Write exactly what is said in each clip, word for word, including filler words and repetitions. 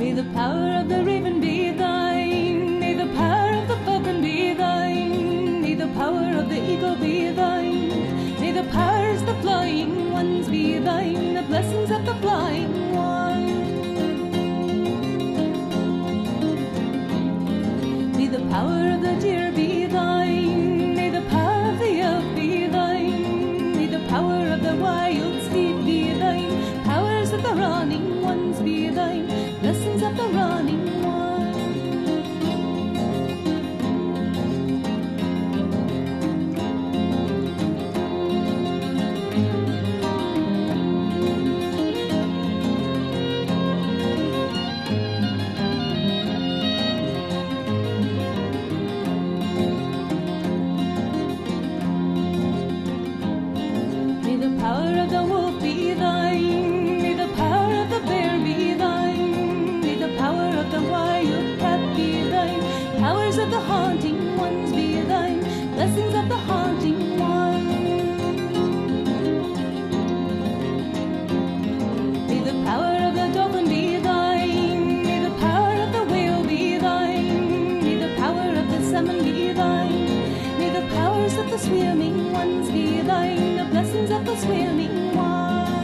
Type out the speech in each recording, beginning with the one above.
May the power of the raven be thine. May the power of the falcon be thine. May the power of the eagle be thine. May the powers of the flying ones be thine. The blessings of the flying one. May the power of the deer be thine. May the power of the elk be thine. May the power of the wild steed be thine. Powers of the running ones be thine. Blessings of the running one. May the power of the wolf be thine. May the power of the bear be thine. May the power of the wild cat be thine. Powers of the haunting ones be thine. Blessings of the haunting one. May the power of the dolphin be thine. May the power of the whale be thine. May the power of the salmon be thine. May the powers of the swimming ones be thine. The blessings of the swimming one.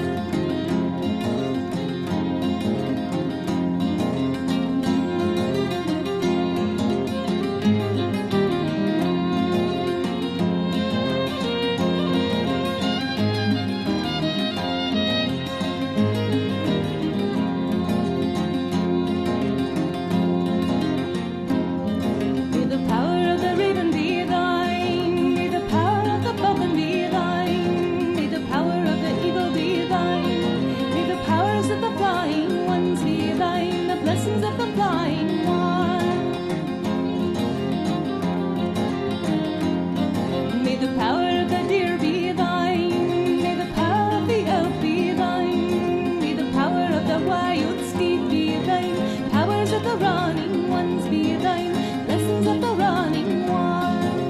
May the power of the raven be thine. May the power of the falcon be thine. May the power of the eagle be thine. May the powers of the flying ones be thine. The blessings of the flying one. May the power of the deer be thine. May the power of the elk be thine. May the power of the wild steed be thine. Powers of the running ones be thine. Blessings of the running one.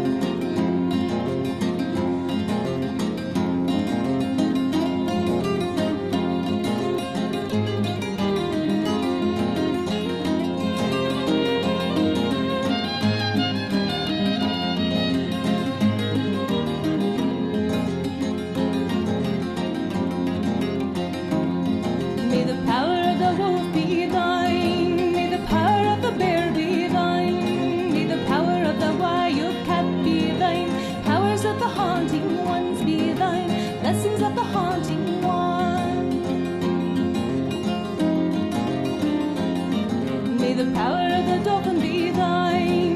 May the power of the wolf be thine. May the power of the bear be thine. May the power of the wild cat be thine. Powers of the haunting ones be thine. Blessings of the haunting one. May the power of the dolphin be thine.